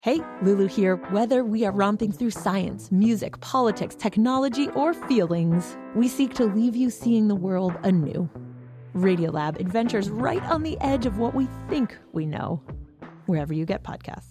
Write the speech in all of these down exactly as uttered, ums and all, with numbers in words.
Hey, Lulu here. Whether we are romping through science, music, politics, technology, or feelings, we seek to leave you seeing the world anew. Radiolab adventures right on the edge of what we think we know, wherever you get podcasts.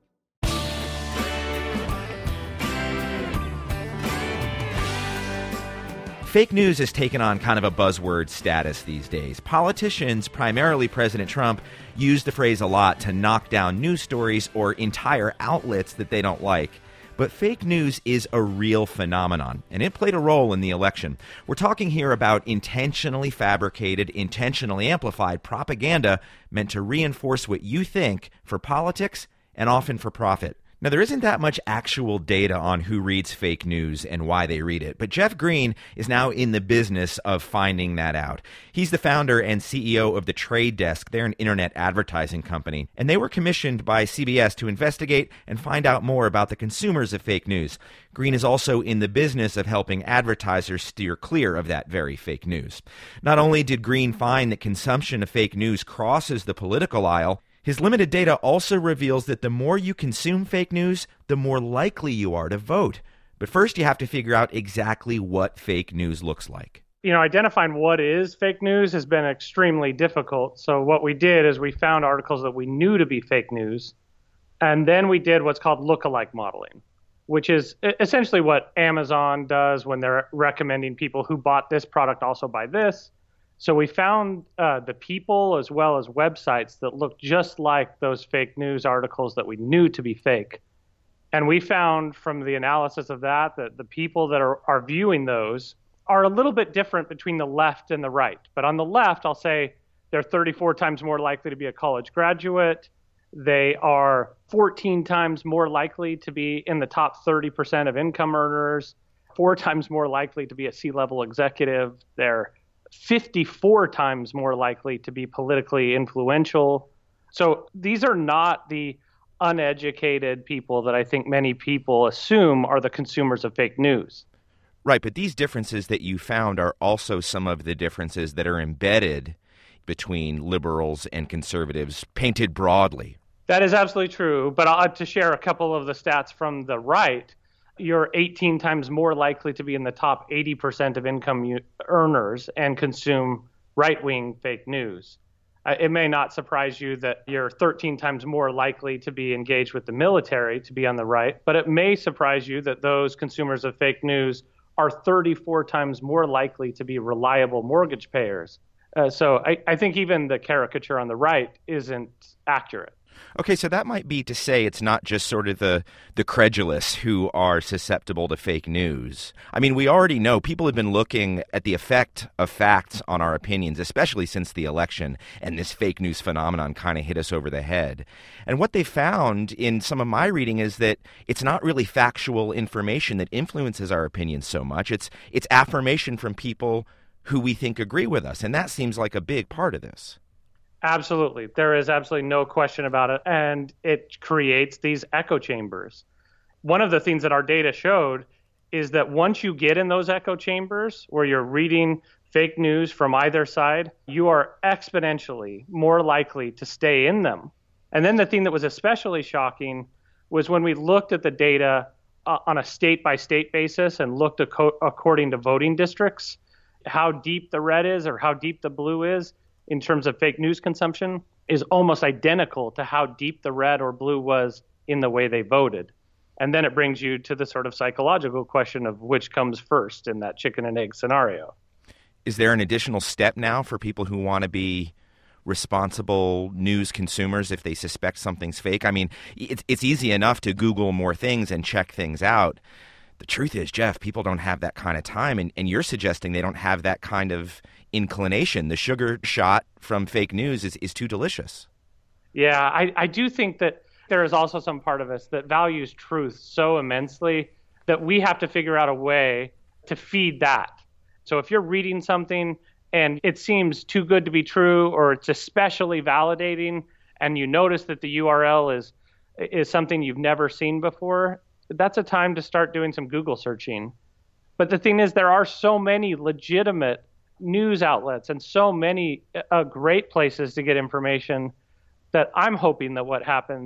Fake news has taken on kind of a buzzword status these days. Politicians, primarily President Trump, use the phrase a lot to knock down news stories or entire outlets that they don't like. But fake news is a real phenomenon, and it played a role in the election. We're talking here about intentionally fabricated, intentionally amplified propaganda meant to reinforce what you think for politics and often for profit. Now, there isn't that much actual data on who reads fake news and why they read it, but Jeff Green is now in the business of finding that out. He's the founder and C E O of The Trade Desk. They're an internet advertising company, and they were commissioned by C B S to investigate and find out more about the consumers of fake news. Green is also in the business of helping advertisers steer clear of that very fake news. Not only did Green find that consumption of fake news crosses the political aisle, his limited data also reveals that the more you consume fake news, the more likely you are to vote. But first, you have to figure out exactly what fake news looks like. You know, identifying what is fake news has been extremely difficult. So what we did is we found articles that we knew to be fake news, and then we did what's called lookalike modeling, which is essentially what Amazon does when they're recommending people who bought this product also buy this. So we found uh, the people as well as websites that looked just like those fake news articles that we knew to be fake. And we found from the analysis of that that the people that are, are viewing those are a little bit different between the left and the right. But on the left, I'll say they're thirty-four times more likely to be a college graduate. They are fourteen times more likely to be in the top thirty percent of income earners, four times more likely to be a C-level executive. They're fifty-four times more likely to be politically influential. So these are not the uneducated people that I think many people assume are the consumers of fake news. Right, but these differences that you found are also some of the differences that are embedded between liberals and conservatives, painted broadly. That is absolutely true, but I'll to share a couple of the stats from the right. You're eighteen times more likely to be in the top eighty percent of income earners and consume right-wing fake news. Uh, it may not surprise you that you're thirteen times more likely to be engaged with the military, to be on the right, but it may surprise you that those consumers of fake news are thirty-four times more likely to be reliable mortgage payers. Uh, so I, I think even the caricature on the right isn't accurate. Okay, so that might be to say it's not just sort of the, the credulous who are susceptible to fake news. I mean, we already know people have been looking at the effect of facts on our opinions, especially since the election, and this fake news phenomenon kind of hit us over the head. And what they found in some of my reading is that it's not really factual information that influences our opinions so much. It's it's affirmation from people who we think agree with us, and that seems like a big part of this. Absolutely. There is absolutely no question about it. And it creates these echo chambers. One of the things that our data showed is that once you get in those echo chambers where you're reading fake news from either side, you are exponentially more likely to stay in them. And then the thing that was especially shocking was when we looked at the data uh, on a state-by-state basis and looked ac- according to voting districts, how deep the red is or how deep the blue is in terms of fake news consumption is almost identical to how deep the red or blue was in the way they voted. And then it brings you to the sort of psychological question of which comes first in that chicken and egg scenario. Is there an additional step now for people who want to be responsible news consumers if they suspect something's fake? I mean, it's, it's easy enough to Google more things and check things out. The truth is, Jeff, people don't have that kind of time, and, and you're suggesting they don't have that kind of inclination. The sugar shot from fake news is, is too delicious. Yeah, I, I do think that there is also some part of us that values truth so immensely that we have to figure out a way to feed that. So if you're reading something and it seems too good to be true, or it's especially validating, and you notice that the U R L is is something you've never seen before, that's a time to start doing some Google searching. But the thing is, there are so many legitimate news outlets and so many uh, great places to get information that I'm hoping that what happens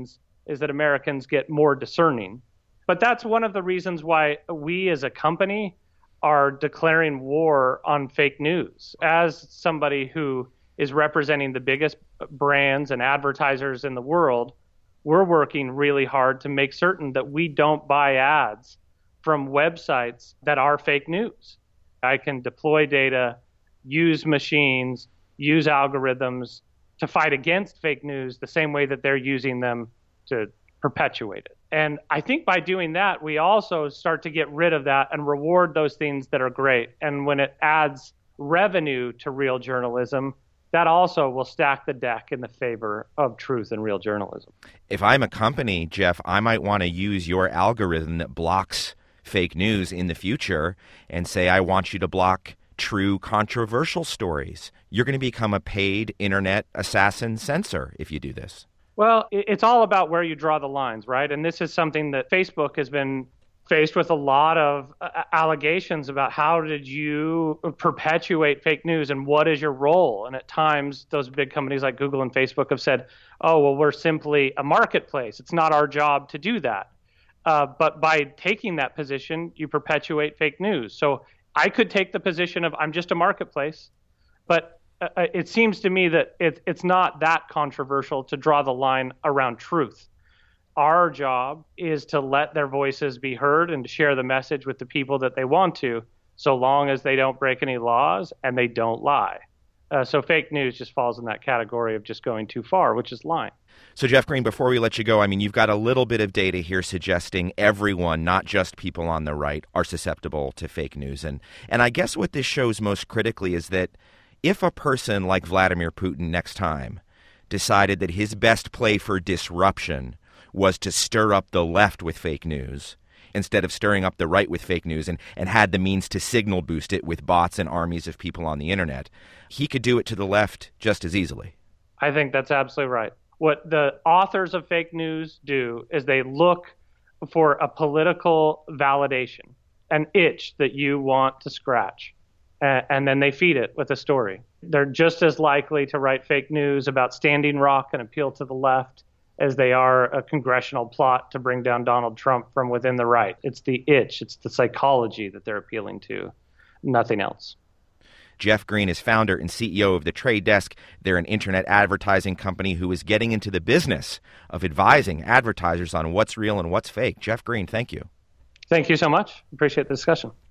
is that Americans get more discerning. But that's one of the reasons why we as a company are declaring war on fake news. As somebody who is representing the biggest brands and advertisers in the world, we're working really hard to make certain that we don't buy ads from websites that are fake news. I can deploy data, use machines, use algorithms to fight against fake news the same way that they're using them to perpetuate it. And I think by doing that, we also start to get rid of that and reward those things that are great. And when it adds revenue to real journalism, that also will stack the deck in the favor of truth and real journalism. If I'm a company, Jeff, I might want to use your algorithm that blocks fake news in the future and say, I want you to block true controversial stories. You're going to become a paid internet assassin censor if you do this. Well, it's all about where you draw the lines, right? And this is something that Facebook has been faced with a lot of allegations about how did you perpetuate fake news and what is your role? And at times, those big companies like Google and Facebook have said, oh, well, we're simply a marketplace. It's not our job to do that. Uh, but by taking that position, you perpetuate fake news. So I could take the position of I'm just a marketplace, but uh, it seems to me that it, it's not that controversial to draw the line around truth. Our job is to let their voices be heard and to share the message with the people that they want to, so long as they don't break any laws and they don't lie. Uh, so fake news just falls in that category of just going too far, which is lying. So, Jeff Green, before we let you go, I mean, you've got a little bit of data here suggesting everyone, not just people on the right, are susceptible to fake news. And, and I guess what this shows most critically is that if a person like Vladimir Putin next time decided that his best play for disruption was to stir up the left with fake news instead of stirring up the right with fake news and, and had the means to signal boost it with bots and armies of people on the internet, he could do it to the left just as easily. I think that's absolutely right. What the authors of fake news do is they look for a political validation, an itch that you want to scratch, and, and then they feed it with a story. They're just as likely to write fake news about Standing Rock and appeal to the left as they are a congressional plot to bring down Donald Trump from within the right. It's the itch, it's the psychology that they're appealing to, nothing else. Jeff Green is founder and C E O of The Trade Desk. They're an internet advertising company who is getting into the business of advising advertisers on what's real and what's fake. Jeff Green, thank you. Thank you so much. Appreciate the discussion.